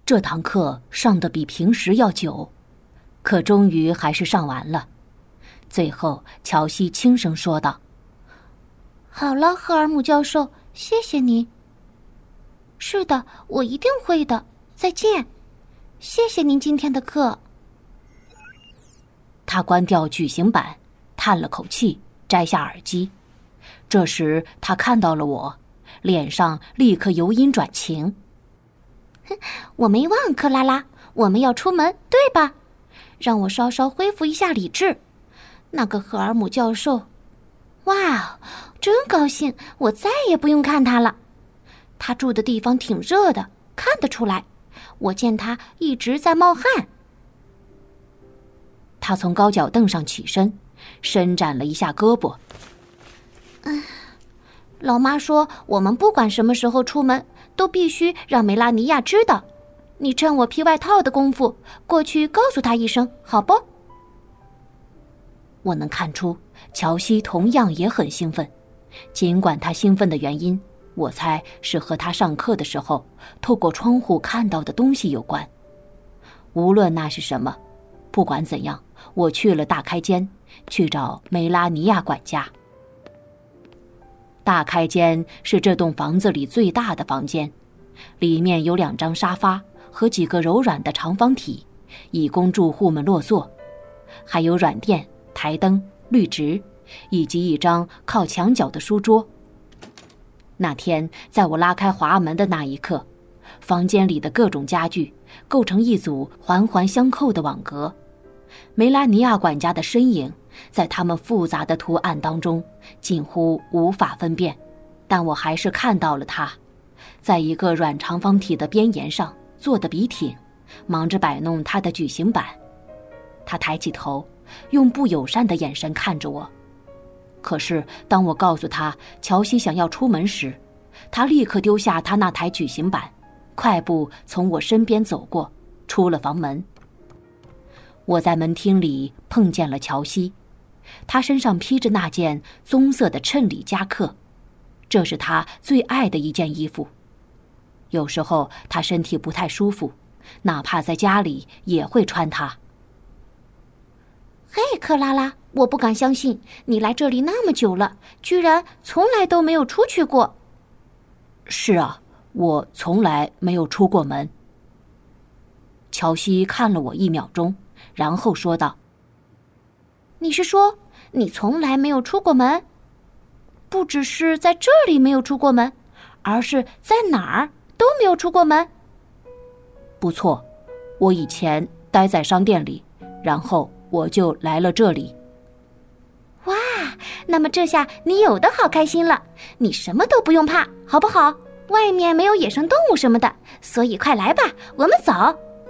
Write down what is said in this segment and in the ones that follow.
这堂课上得比平时要久，可终于还是上完了。最后，乔西轻声说道：“ 好了，赫尔姆教授，谢谢你。是的，我一定会的。再见，谢谢您今天的课。” 他关掉矩形板，叹了口气，摘下耳机。这时他看到了我，脸上立刻由阴转晴。 我没忘，克拉拉，我们要出门，对吧？让我稍稍恢复一下理智。那个赫尔姆教授，哇，真高兴，我再也不用看他了。他住的地方挺热的，看得出来。我见他一直在冒汗。 他从高脚凳上起身，伸展了一下胳膊。 老妈说，我们不管什么时候出门，都必须让梅拉尼亚知道。你趁我披外套的功夫，过去告诉她一声，好不？ 我能看出，乔西同样也很兴奋。尽管他兴奋的原因，我猜是和他上课的时候透过窗户看到的东西有关。无论那是什么，不管怎样，我去了大开间，去找梅拉尼亚管家。大开间是这栋房子里最大的房间，里面有2张沙发和几个柔软的长方体，以供住户们落座，还有软垫、台灯、绿植，以及一张靠墙角的书桌。那天在我拉开滑门的那一刻，房间里的各种家具构成一组环环相扣的网格，梅拉尼亚管家的身影在他们复杂的图案当中近乎无法分辨，但我还是看到了他，在一个软长方体的边沿上坐得笔挺，忙着摆弄他的矩形板。他抬起头，用不友善的眼神看着我。可是当我告诉他乔西想要出门时，他立刻丢下他那台矩形板，快步从我身边走过，出了房门。我在门厅里碰见了乔西，他身上披着那件棕色的衬里夹克，这是他最爱的一件衣服。有时候他身体不太舒服，哪怕在家里也会穿它。 嘿，克拉拉，我不敢相信你来这里那么久了，居然从来都没有出去过。 是啊，我从来没有出过门。乔西看了我1秒钟，然后说道：“ 你是说你从来没有出过门？不只是在这里没有出过门，而是在哪儿都没有出过门？” 不错，我以前待在商店里，然后我就来了这里。 哇，那么这下你有的好开心了，你什么都不用怕，好不好？外面没有野生动物什么的，所以快来吧，我们走。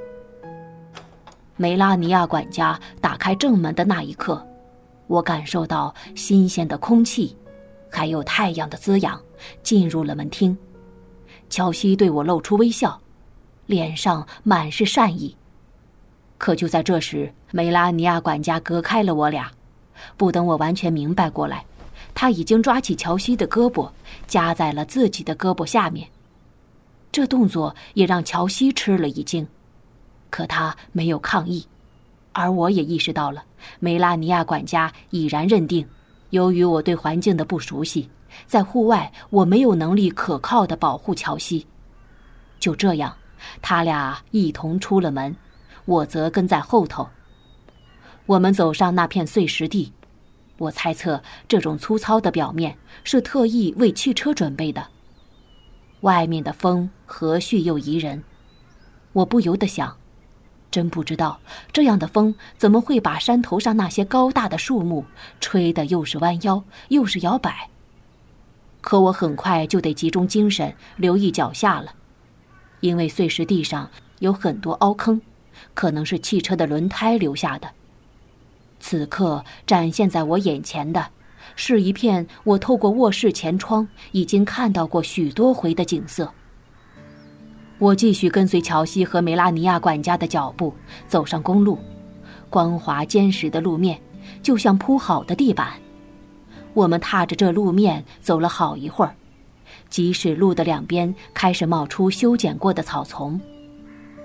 梅拉尼亚管家打开正门的那一刻，我感受到新鲜的空气，还有太阳的滋养，进入了门厅。乔西对我露出微笑，脸上满是善意。可就在这时，梅拉尼亚管家隔开了我俩。不等我完全明白过来，他已经抓起乔西的胳膊，夹在了自己的胳膊下面。这动作也让乔西吃了一惊，可他没有抗议。而我也意识到了，梅拉尼亚管家已然认定，由于我对环境的不熟悉，在户外我没有能力可靠地保护乔西。就这样，他俩一同出了门，我则跟在后头。我们走上那片碎石地，我猜测这种粗糙的表面是特意为汽车准备的。外面的风和煦又宜人，我不由得想，真不知道这样的风怎么会把山头上那些高大的树木吹得又是弯腰又是摇摆。可我很快就得集中精神留意脚下了，因为碎石地上有很多凹坑，可能是汽车的轮胎留下的。此刻展现在我眼前的是一片我透过卧室前窗已经看到过许多回的景色。我继续跟随乔西和梅拉尼亚管家的脚步走上公路，光滑坚实的路面就像铺好的地板。我们踏着这路面走了好一会儿，即使路的两边开始冒出修剪过的草丛。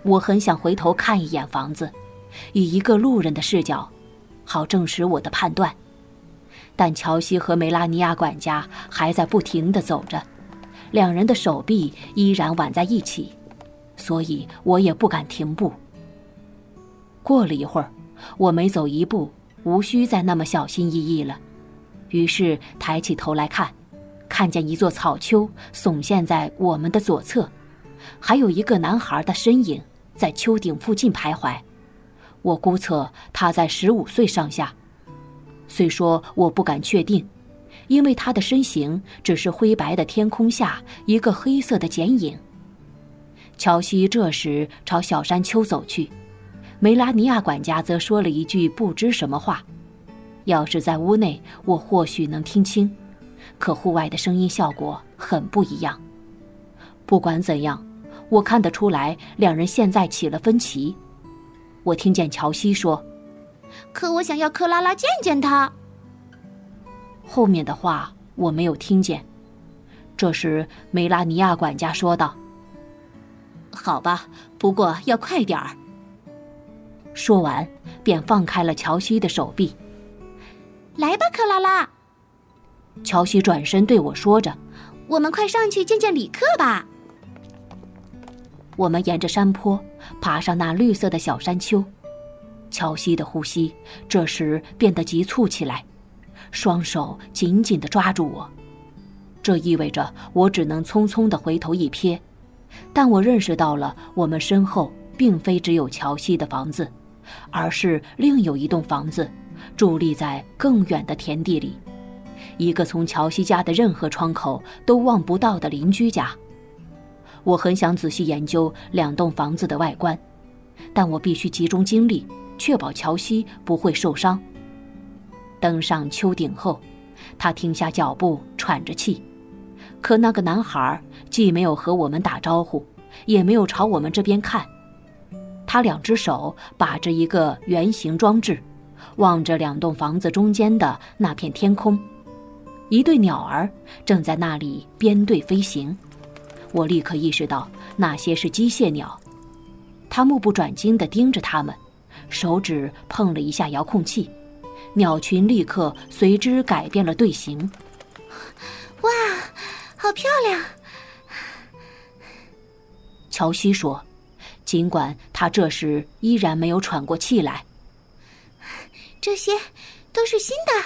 我很想回头看一眼房子，以一个路人的视角，好证实我的判断。但乔西和梅拉尼亚管家还在不停地走着，两人的手臂依然挽在一起，所以我也不敢停步。过了一会儿，我每走一步，无需再那么小心翼翼了，于是抬起头来看，看见一座草丘耸现在我们的左侧，还有一个男孩的身影在丘顶附近徘徊。我估测他在15岁上下，虽说我不敢确定，因为他的身形只是灰白的天空下一个黑色的剪影。乔西这时朝小山丘走去，梅拉尼亚管家则说了一句不知什么话，要是在屋内我或许能听清，可户外的声音效果很不一样。不管怎样，我看得出来两人现在起了分歧。我听见乔西说， 可我想要克拉拉见见他。 后面的话我没有听见。这时梅拉尼亚管家说道，好吧，不过要快点儿。说完便放开了乔西的手臂。 来吧，克拉拉。 乔西转身对我说着， 我们快上去见见里克吧。 我们沿着山坡爬上那绿色的小山丘，乔西的呼吸这时变得急促起来，双手紧紧地抓住我。这意味着我只能匆匆地回头一瞥，但我认识到了我们身后并非只有乔西的房子，而是另有一栋房子伫立在更远的田地里，一个从乔西家的任何窗口都望不到的邻居家。我很想仔细研究两栋房子的外观，但我必须集中精力，确保乔西不会受伤。登上丘顶后，他停下脚步，喘着气。可那个男孩既没有和我们打招呼，也没有朝我们这边看。他两只手把着一个圆形装置，望着两栋房子中间的那片天空。一对鸟儿正在那里编队飞行。我立刻意识到那些是机械鸟。他目不转睛地盯着它们，手指碰了一下遥控器，鸟群立刻随之改变了队形。 哇，好漂亮！ 乔西说，尽管他这时依然没有喘过气来。 这些都是新的。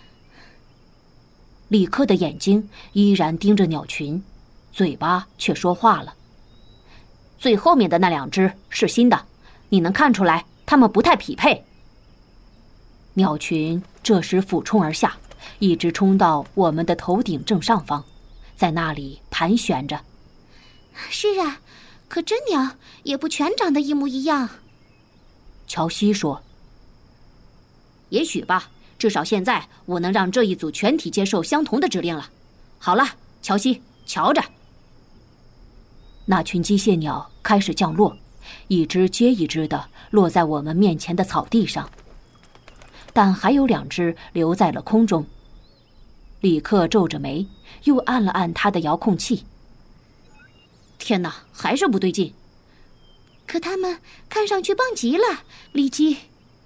里克的眼睛依然盯着鸟群，嘴巴却说话了。最后面的那两只是新的，你能看出来它们不太匹配。鸟群这时俯冲而下，一直冲到我们的头顶正上方，在那里盘旋着。 是啊，可真鸟也不全长得一模一样。 乔西说，也许吧，至少现在我能让这一组全体接受相同的指令了。好了，乔西，瞧着。那群机械鸟开始降落，一只接一只的落在我们面前的草地上，但还有两只留在了空中。里克皱着眉，又按了按他的遥控器。天哪，还是不对劲。 可他们看上去棒极了，里基。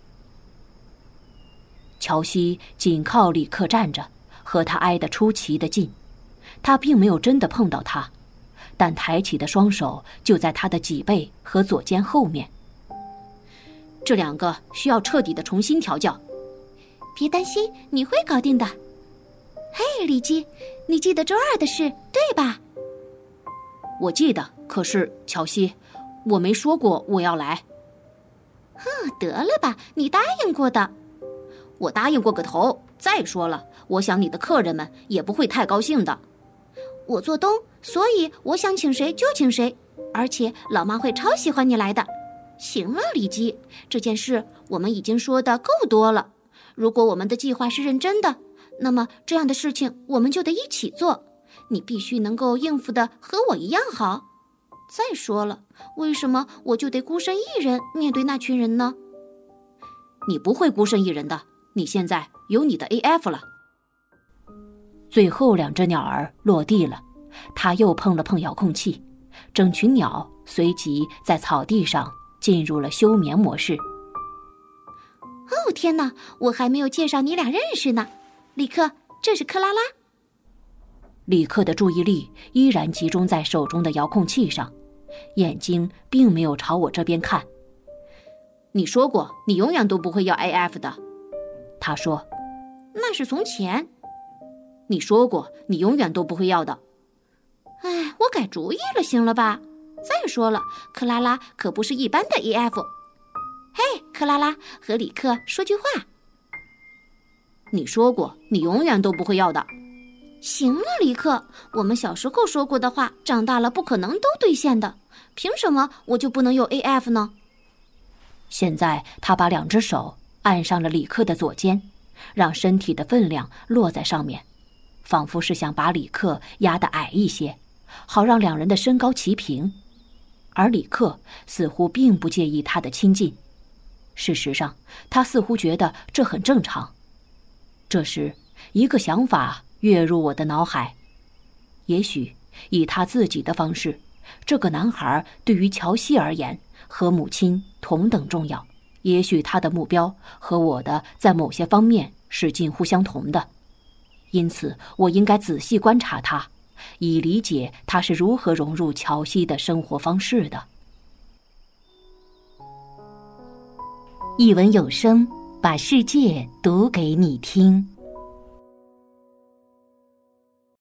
乔西紧靠里克站着，和他挨得出奇的近。他并没有真的碰到他，但抬起的双手就在他的脊背和左肩后面。这两个需要彻底的重新调教。 别担心，你会搞定的。嘿，里基，你记得周二的事，对吧？ 我记得，可是乔西，我没说过我要来。 得了吧，你答应过的。 我答应过个头。再说了，我想你的客人们也不会太高兴的。 我做东，所以我想请谁就请谁，而且老妈会超喜欢你来的。行了，里基，这件事我们已经说的够多了。如果我们的计划是认真的，那么这样的事情我们就得一起做。你必须能够应付的和我一样好。再说了，为什么我就得孤身一人面对那群人呢？ 你不会孤身一人的，你现在有你的 AF 了。最后两只鸟儿落地了，他又碰了碰遥控器， 整群鸟随即在草地上进入了休眠模式。 哦，天哪，我还没有介绍你俩认识呢。里克，这是克拉拉。 里克的注意力依然集中在手中的遥控器上，眼睛并没有朝我这边看。你说过你永远都不会要 AF 的，他说。 那是从前。 你说过你永远都不会要的。 哎，我改主意了，行了吧？再说了，克拉拉可不是一般的 AF。嘿，克拉拉，和里克说句话。 你说过你永远都不会要的。 行了，里克，我们小时候说过的话，长大了不可能都兑现的。凭什么我就不能有 AF 呢？ 现在他把2只手按上了里克的左肩，让身体的分量落在上面，仿佛是想把里克压得矮一些，好让2人的身高齐平。而里克似乎并不介意他的亲近，事实上，他似乎觉得这很正常。这时，一个想法跃入我的脑海：也许以他自己的方式，这个男孩对于乔西而言和母亲同等重要。也许他的目标和我的在某些方面是近乎相同的，因此我应该仔细观察他，以理解他是如何融入乔西的生活方式的。 一文有声，把世界读给你听。